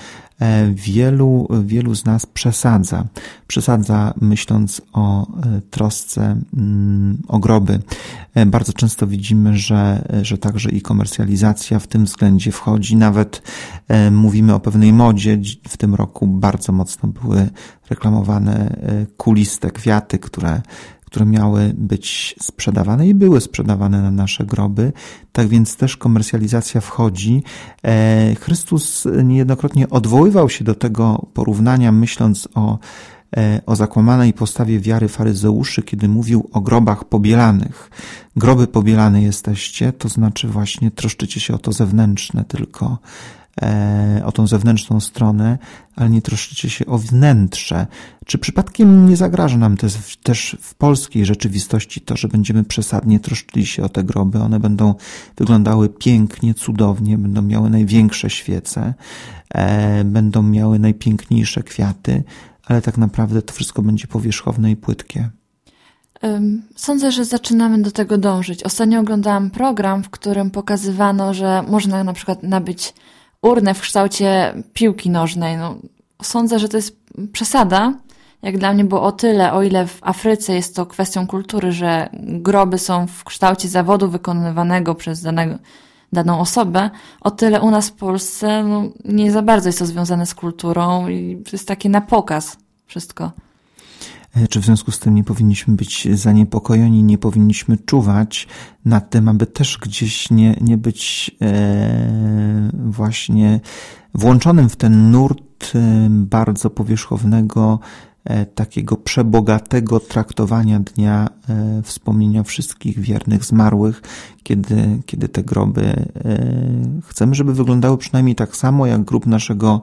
wielu z nas przesadza myśląc o trosce o groby. Bardzo często widzimy, że także i komercjalizacja w tym względzie wchodzi. Nawet mówimy o pewnej modzie. W tym roku bardzo mocno były reklamowane kuliste kwiaty, które miały być sprzedawane i były sprzedawane na nasze groby. Tak więc też komercjalizacja wchodzi. Chrystus niejednokrotnie odwoływał się do tego porównania, myśląc o zakłamanej postawie wiary faryzeuszy, kiedy mówił o grobach pobielanych. Groby pobielane jesteście, to znaczy właśnie troszczycie się o to zewnętrzne tylko, o tą zewnętrzną stronę, ale nie troszczycie się o wnętrze. Czy przypadkiem nie zagraża nam też w polskiej rzeczywistości to, że będziemy przesadnie troszczyli się o te groby? One będą wyglądały pięknie, cudownie, będą miały największe świece, będą miały najpiękniejsze kwiaty, ale tak naprawdę to wszystko będzie powierzchowne i płytkie. Sądzę, że zaczynamy do tego dążyć. Ostatnio oglądałam program, w którym pokazywano, że można na przykład nabyć urnę w kształcie piłki nożnej. Sądzę, że to jest przesada, jak dla mnie, bo o tyle, o ile w Afryce jest to kwestią kultury, że groby są w kształcie zawodu wykonywanego przez daną osobę, o tyle u nas w Polsce nie za bardzo jest to związane z kulturą i to jest takie na pokaz wszystko. Czy w związku z tym nie powinniśmy być zaniepokojeni, nie powinniśmy czuwać nad tym, aby też gdzieś nie być właśnie włączonym w ten nurt od bardzo powierzchownego, takiego przebogatego traktowania dnia wspomnienia wszystkich wiernych zmarłych, kiedy te groby chcemy, żeby wyglądały przynajmniej tak samo jak grób naszego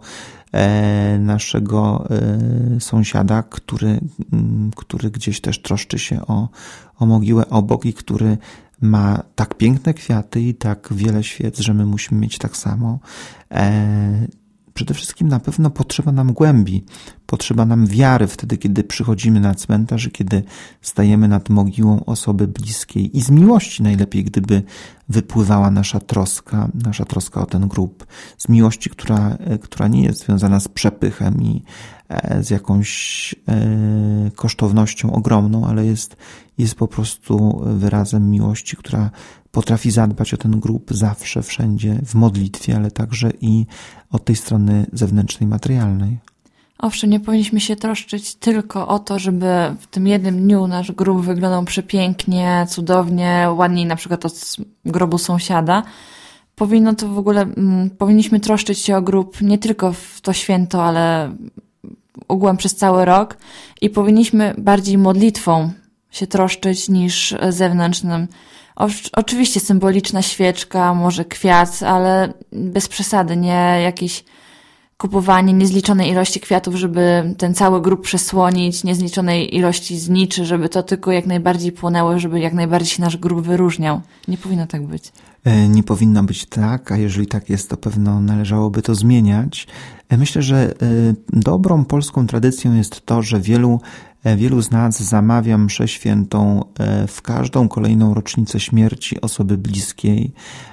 sąsiada, który gdzieś też troszczy się o mogiłę obok i który ma tak piękne kwiaty i tak wiele świec, że my musimy mieć tak samo. Przede wszystkim na pewno potrzeba nam głębi, potrzeba nam wiary wtedy, kiedy przychodzimy na cmentarz i kiedy stajemy nad mogiłą osoby bliskiej i z miłości najlepiej, gdyby wypływała nasza troska o ten grób, z miłości, która nie jest związana z przepychem i z jakąś kosztownością ogromną, ale jest po prostu wyrazem miłości, która potrafi zadbać o ten grób zawsze, wszędzie, w modlitwie, ale także i od tej strony zewnętrznej, materialnej. Owszem, nie powinniśmy się troszczyć tylko o to, żeby w tym jednym dniu nasz grób wyglądał przepięknie, cudownie, ładniej na przykład od grobu sąsiada. Powinniśmy troszczyć się o grób nie tylko w to święto, ale ogółem przez cały rok i powinniśmy bardziej modlitwą się troszczyć niż zewnętrznym. Oczywiście symboliczna świeczka, może kwiat, ale bez przesady, nie jakieś kupowanie niezliczonej ilości kwiatów, żeby ten cały grób przesłonić, niezliczonej ilości zniczy, żeby to tylko jak najbardziej płonęło, żeby jak najbardziej się nasz grób wyróżniał. Nie powinno tak być. Nie powinno być tak, a jeżeli tak jest, to pewno należałoby to zmieniać. Myślę, że dobrą polską tradycją jest to, że wielu z nas zamawia mszę świętą w każdą kolejną rocznicę śmierci osoby bliskiej.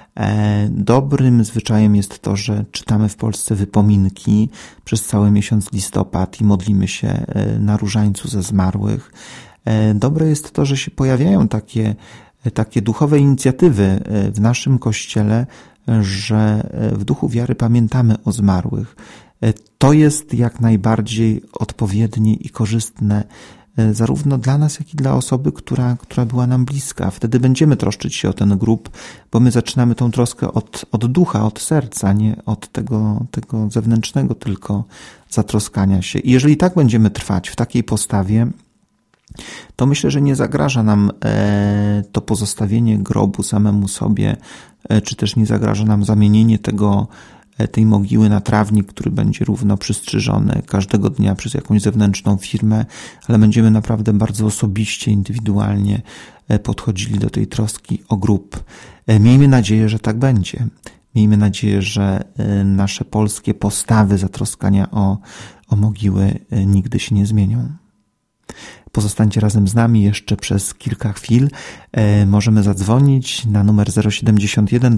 Dobrym zwyczajem jest to, że czytamy w Polsce wypominki przez cały miesiąc listopad i modlimy się na różańcu ze zmarłych. Dobre jest to, że się pojawiają takie duchowe inicjatywy w naszym Kościele, że w duchu wiary pamiętamy o zmarłych. To jest jak najbardziej odpowiednie i korzystne zarówno dla nas, jak i dla osoby, która była nam bliska. Wtedy będziemy troszczyć się o ten grób, bo my zaczynamy tą troskę od ducha, od serca, nie od tego zewnętrznego tylko zatroskania się. I jeżeli tak będziemy trwać w takiej postawie, to myślę, że nie zagraża nam to pozostawienie grobu samemu sobie, czy też nie zagraża nam zamienienie tej mogiły na trawnik, który będzie równo przystrzyżony każdego dnia przez jakąś zewnętrzną firmę, ale będziemy naprawdę bardzo osobiście, indywidualnie podchodzili do tej troski o grób. Miejmy nadzieję, że tak będzie. Miejmy nadzieję, że nasze polskie postawy zatroskania o mogiły nigdy się nie zmienią. Pozostańcie razem z nami jeszcze przez kilka chwil. Możemy zadzwonić na numer 071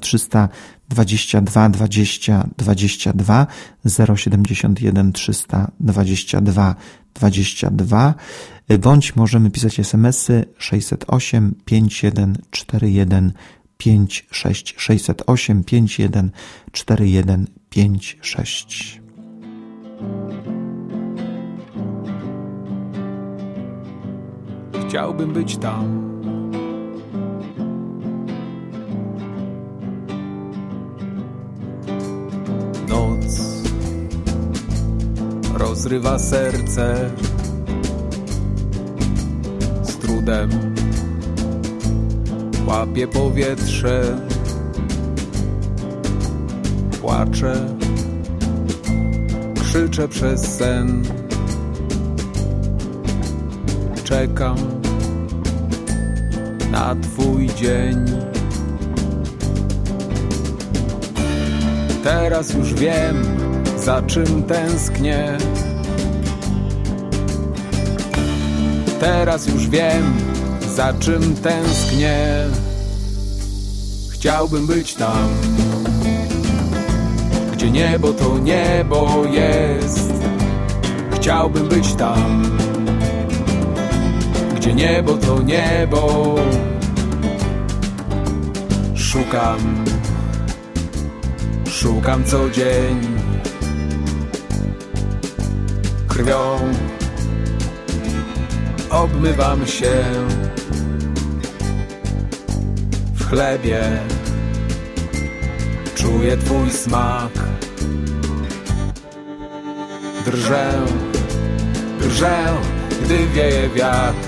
322 20 22 071 322 22 bądź możemy pisać SMS-y 608 5141 56 608 5141 56. Chciałbym być tam. Noc rozrywa serce, z trudem łapię powietrze, płaczę, krzyczę przez sen, czekam na twój dzień. Teraz już wiem, za czym tęsknię. Teraz już wiem, za czym tęsknię. Chciałbym być tam, gdzie niebo to niebo jest. Chciałbym być tam, gdzie niebo to niebo. Szukam co dzień. Krwią obmywam się. W chlebie czuję twój smak. Drżę, gdy wieje wiatr.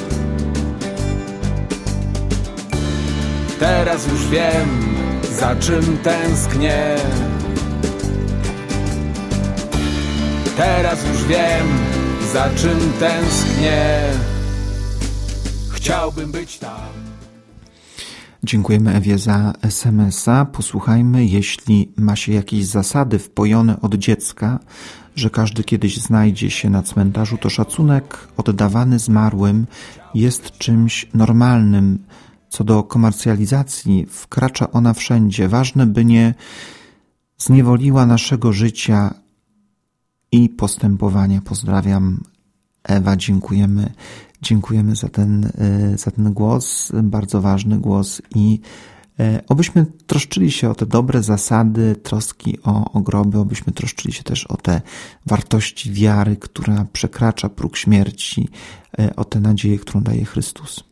Teraz już wiem, za czym tęsknię. Teraz już wiem, za czym tęsknię. Chciałbym być tam. Dziękujemy Ewie za SMS-a. Posłuchajmy, jeśli ma się jakieś zasady wpojone od dziecka, że każdy kiedyś znajdzie się na cmentarzu, to szacunek oddawany zmarłym jest czymś normalnym. Co do komercjalizacji, wkracza ona wszędzie. Ważne, by nie zniewoliła naszego życia i postępowania. Pozdrawiam, Ewa, dziękujemy za ten głos, bardzo ważny głos i obyśmy troszczyli się o te dobre zasady troski o groby, obyśmy troszczyli się też o te wartości wiary, która przekracza próg śmierci, o tę nadzieję, którą daje Chrystus.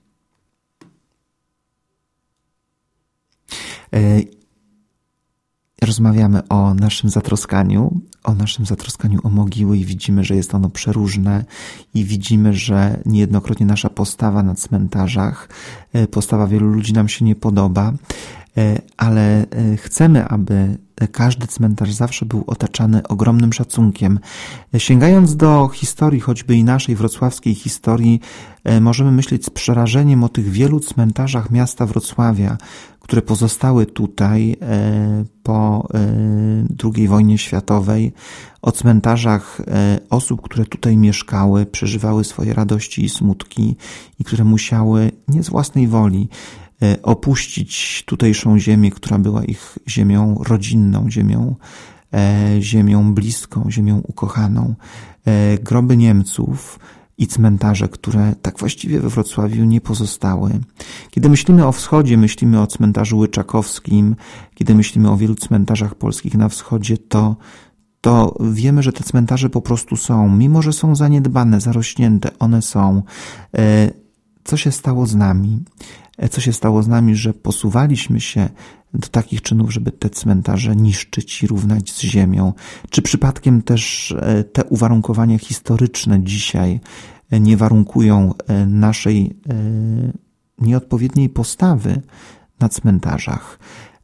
Rozmawiamy o naszym zatroskaniu o mogiły i widzimy, że jest ono przeróżne i widzimy, że niejednokrotnie nasza postawa na cmentarzach, postawa wielu ludzi nam się nie podoba, ale chcemy, aby każdy cmentarz zawsze był otaczany ogromnym szacunkiem. Sięgając do historii, choćby i naszej wrocławskiej historii, możemy myśleć z przerażeniem o tych wielu cmentarzach miasta Wrocławia, które pozostały tutaj po II wojnie światowej, o cmentarzach osób, które tutaj mieszkały, przeżywały swoje radości i smutki i które musiały nie z własnej woli opuścić tutejszą ziemię, która była ich ziemią rodzinną, ziemią bliską, ziemią ukochaną. Groby Niemców i cmentarze, które tak właściwie we Wrocławiu nie pozostały. Kiedy myślimy o wschodzie, myślimy o cmentarzu łyczakowskim, kiedy myślimy o wielu cmentarzach polskich na wschodzie, to wiemy, że te cmentarze po prostu są. Mimo że są zaniedbane, zarośnięte, one są. Co się stało z nami? Co się stało z nami, że posuwaliśmy się do takich czynów, żeby te cmentarze niszczyć i równać z ziemią? Czy przypadkiem też te uwarunkowania historyczne dzisiaj nie warunkują naszej nieodpowiedniej postawy na cmentarzach?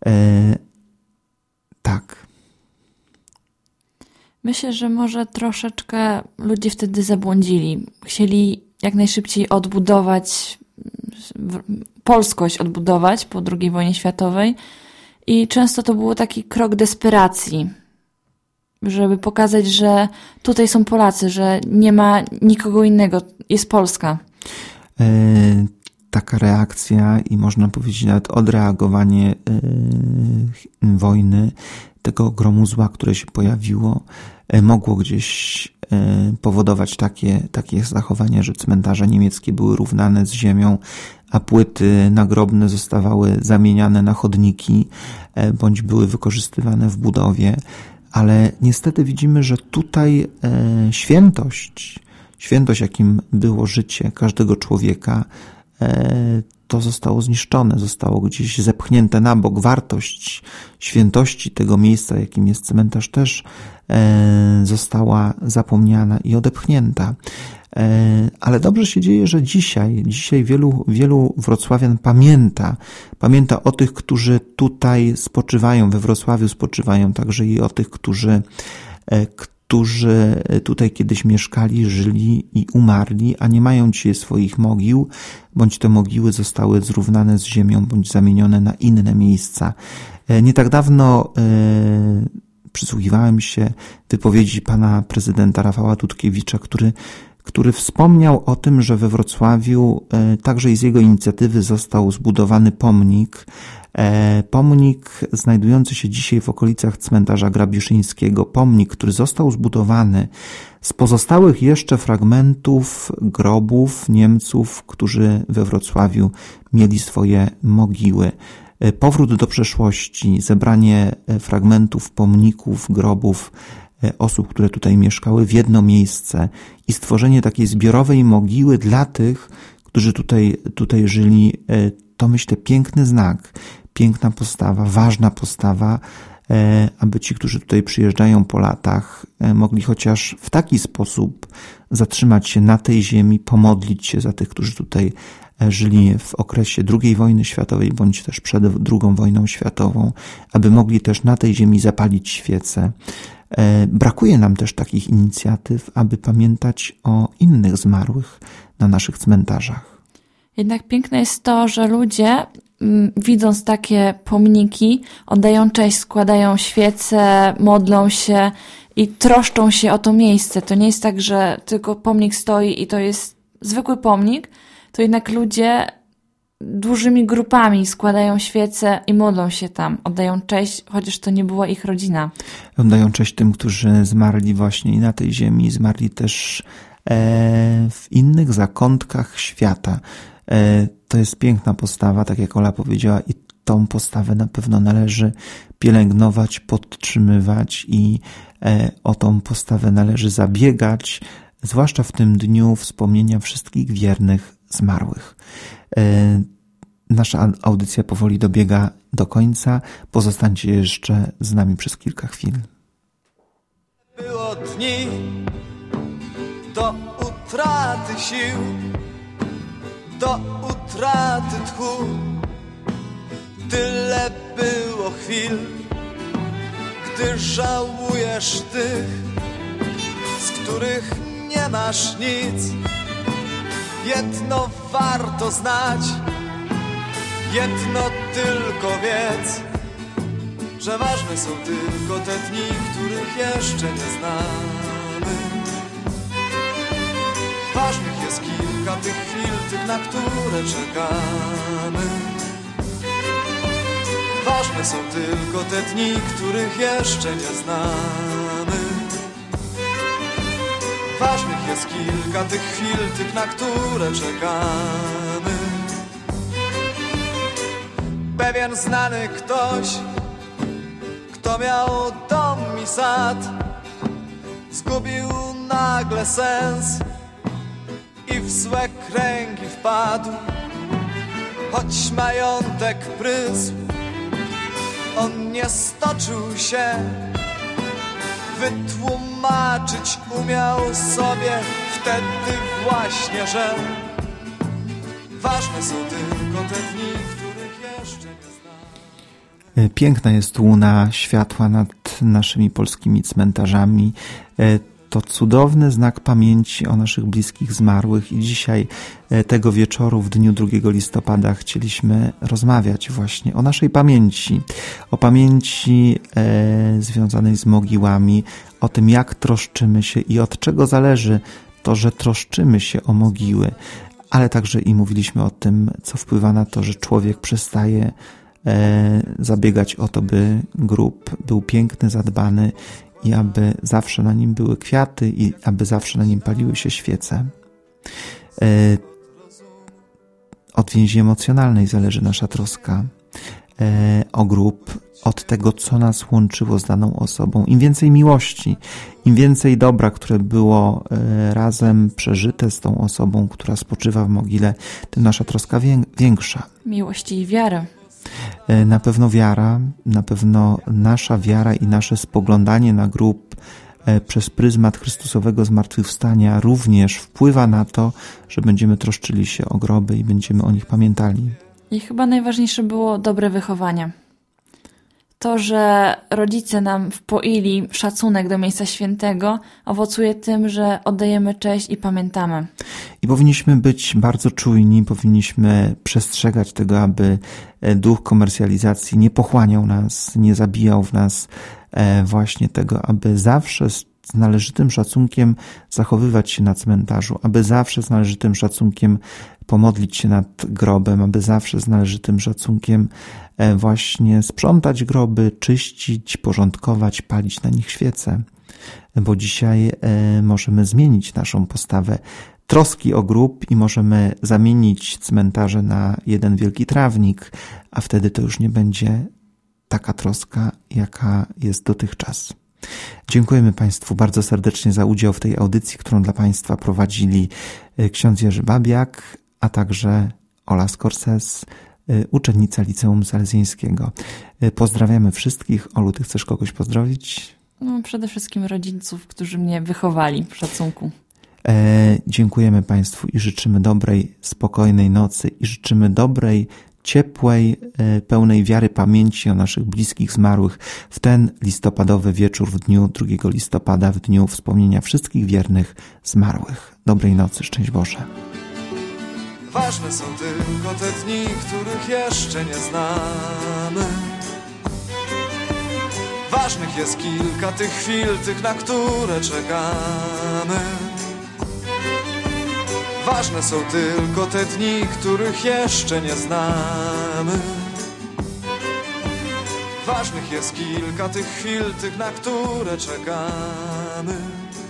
Tak. Myślę, że może troszeczkę ludzie wtedy zabłądzili. Chcieli jak najszybciej odbudować polskość po II wojnie światowej i często to był taki krok desperacji, żeby pokazać, że tutaj są Polacy, że nie ma nikogo innego, jest Polska. Taka reakcja i można powiedzieć nawet odreagowanie wojny, tego ogromu zła, które się pojawiło, mogło gdzieś powodować takie zachowania, że cmentarze niemieckie były równane z ziemią, a płyty nagrobne zostawały zamieniane na chodniki, bądź były wykorzystywane w budowie. Ale niestety widzimy, że tutaj świętość, jakim było życie każdego człowieka, to zostało zniszczone, zostało gdzieś zepchnięte na bok. Wartość świętości tego miejsca, jakim jest cmentarz, też została zapomniana i odepchnięta. Ale dobrze się dzieje, że dzisiaj wielu wrocławian pamięta o tych, którzy tutaj spoczywają, we Wrocławiu spoczywają, także i o tych, którzy tutaj kiedyś mieszkali, żyli i umarli, a nie mają dzisiaj swoich mogił, bądź te mogiły zostały zrównane z ziemią, bądź zamienione na inne miejsca. Nie tak dawno przysłuchiwałem się wypowiedzi pana prezydenta Rafała Dudkiewicza, który wspomniał o tym, że we Wrocławiu także i z jego inicjatywy został zbudowany pomnik znajdujący się dzisiaj w okolicach cmentarza Grabiszyńskiego. Pomnik, który został zbudowany z pozostałych jeszcze fragmentów grobów Niemców, którzy we Wrocławiu mieli swoje mogiły. Powrót do przeszłości, zebranie fragmentów pomników, grobów osób, które tutaj mieszkały w jedno miejsce i stworzenie takiej zbiorowej mogiły dla tych, którzy tutaj żyli, to myślę piękny znak, piękna postawa, ważna postawa aby ci, którzy tutaj przyjeżdżają po latach, mogli chociaż w taki sposób zatrzymać się na tej ziemi, pomodlić się za tych, którzy tutaj żyli w okresie II wojny światowej, bądź też przed II wojną światową, aby mogli też na tej ziemi zapalić świece. Brakuje nam też takich inicjatyw, aby pamiętać o innych zmarłych na naszych cmentarzach. Jednak piękne jest to, że ludzie, widząc takie pomniki, oddają cześć, składają świece, modlą się i troszczą się o to miejsce. To nie jest tak, że tylko pomnik stoi i to jest zwykły pomnik, to jednak ludzie dużymi grupami składają świece i modlą się tam, oddają cześć, chociaż to nie była ich rodzina. Oddają cześć tym, którzy zmarli właśnie i na tej ziemi, zmarli też w innych zakątkach świata. To jest piękna postawa, tak jak Ola powiedziała, i tą postawę na pewno należy pielęgnować, podtrzymywać i o tą postawę należy zabiegać, zwłaszcza w tym dniu wspomnienia wszystkich wiernych zmarłych. Nasza audycja powoli dobiega do końca. Pozostańcie jeszcze z nami przez kilka chwil. Było dni do utraty sił, do utraty tchu. Tyle było chwil, gdy żałujesz tych, z których nie masz nic. Jedno warto znać, jedno tylko wiedz, że ważne są tylko te dni, których jeszcze nie znamy. Ważnych jest kilka tych chwil, tych, na które czekamy. Ważne są tylko te dni, których jeszcze nie znamy. Ważnych jest kilka tych chwil, tych, na które czekamy. Pewien znany ktoś, kto miał dom i sad, zgubił nagle sens i w złe kręgi wpadł. Choć majątek prysł, on nie stoczył się, wytłumaczyć umiał sobie wtedy właśnie, że ważne są tylko te dni, których jeszcze nie znam. Piękna jest łuna światła nad naszymi polskimi cmentarzami. To cudowny znak pamięci o naszych bliskich zmarłych i dzisiaj tego wieczoru w dniu 2 listopada chcieliśmy rozmawiać właśnie o naszej pamięci, o pamięci związanej z mogiłami, o tym, jak troszczymy się i od czego zależy to, że troszczymy się o mogiły, ale także i mówiliśmy o tym, co wpływa na to, że człowiek przestaje zabiegać o to, by grób był piękny, zadbany i aby zawsze na nim były kwiaty i aby zawsze na nim paliły się świece. Od więzi emocjonalnej zależy nasza troska o grób, od tego, co nas łączyło z daną osobą. Im więcej miłości, im więcej dobra, które było razem przeżyte z tą osobą, która spoczywa w mogile, tym nasza troska większa. Miłości i wiary. Na pewno wiara, na pewno nasza wiara i nasze spoglądanie na grób przez pryzmat Chrystusowego zmartwychwstania również wpływa na to, że będziemy troszczyli się o groby i będziemy o nich pamiętali. I chyba najważniejsze było dobre wychowanie. To, że rodzice nam wpoili szacunek do miejsca świętego, owocuje tym, że oddajemy cześć i pamiętamy. I powinniśmy być bardzo czujni, powinniśmy przestrzegać tego, aby duch komercjalizacji nie pochłaniał nas, nie zabijał w nas właśnie tego, aby zawsze z należytym szacunkiem zachowywać się na cmentarzu, aby zawsze z należytym szacunkiem pomodlić się nad grobem, aby zawsze z należytym szacunkiem właśnie sprzątać groby, czyścić, porządkować, palić na nich świece. Bo dzisiaj możemy zmienić naszą postawę troski o grób i możemy zamienić cmentarze na jeden wielki trawnik, a wtedy to już nie będzie taka troska, jaka jest dotychczas. Dziękujemy Państwu bardzo serdecznie za udział w tej audycji, którą dla Państwa prowadzili ksiądz Jerzy Babiak, a także Ola Skorses, uczennica Liceum Salezjańskiego. Pozdrawiamy wszystkich. Olu, ty chcesz kogoś pozdrowić? No, przede wszystkim rodziców, którzy mnie wychowali w szacunku. Dziękujemy Państwu i życzymy dobrej, spokojnej nocy i życzymy dobrej, ciepłej, pełnej wiary pamięci o naszych bliskich zmarłych w ten listopadowy wieczór w dniu 2 listopada, w dniu wspomnienia wszystkich wiernych zmarłych. Dobrej nocy, szczęść Boże. Ważne są tylko te dni, których jeszcze nie znamy. Ważnych jest kilka tych chwil, tych, na które czekamy. Ważne są tylko te dni, których jeszcze nie znamy. Ważnych jest kilka tych chwil, tych, na które czekamy.